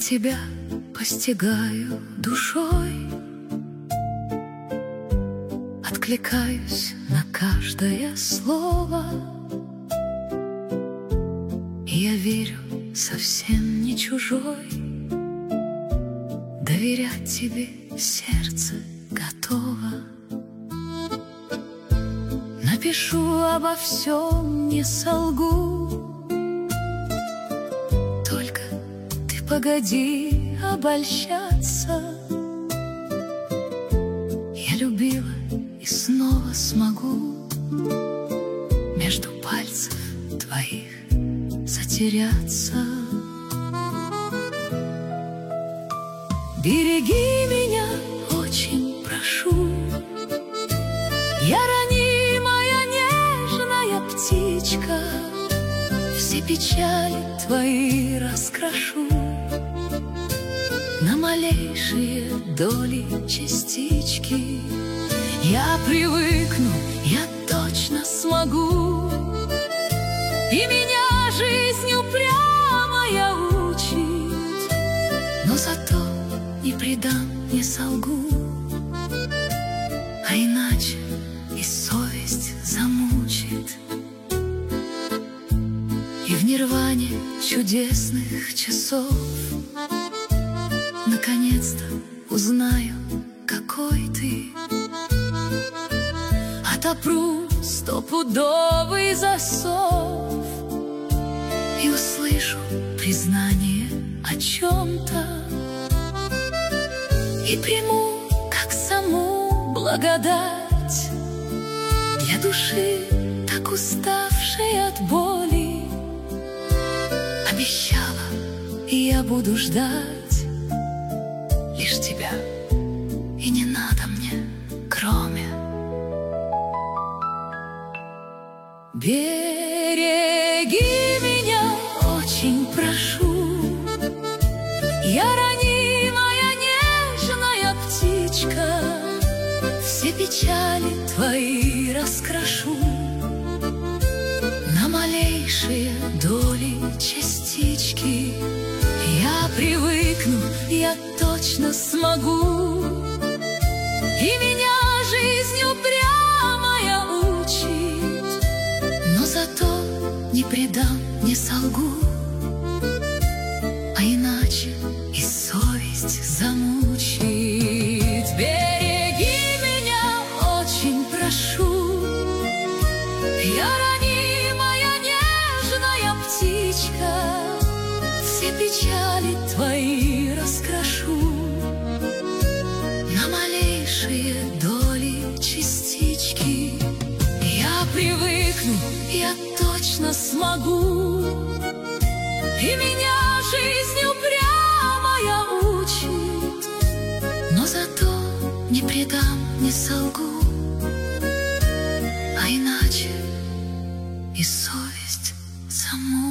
тебя постигаю душой, откликаюсь на каждое слово. И я верю, совсем не чужой, доверять тебе сердце готово. Напишу обо всем, не солгу, только ты погоди обольщаться. Я любила и снова смогу между пальцев твоих затеряться. Береги меня, очень прошу, я ранимая нежная птичка, все печали твои раскрошу на малейшие доли частички. Я привыкну, я точно смогу, и меня жизнь упрямая учит, но зато не предам, не солгу, а иначе и совесть замучит. И в нирване чудесных часов наконец-то узнаю, какой ты. Отопру стопудовый засов и услышу признание о чем-то, и приму, как саму благодать для души, так уставшей от боли. Обещала, и я буду ждать лишь тебя, и не надо мне, кроме. Береги меня, очень прошу, я ранимая нежная птичка, все печали твои раскрошу на малейшие доли частички. Я привыкну, я точно смогу, и меня жизнь упрямая учит, но зато не предам, не солгу, а иначе и совесть замучит. Береги меня, очень прошу, я ранимая нежная птичка, все печали твои раскрошу на малейшие доли частички. Я привыкну, я точно смогу, и меня жизнь упрямая учит, но зато не предам, не солгу, а иначе и совесть замучит.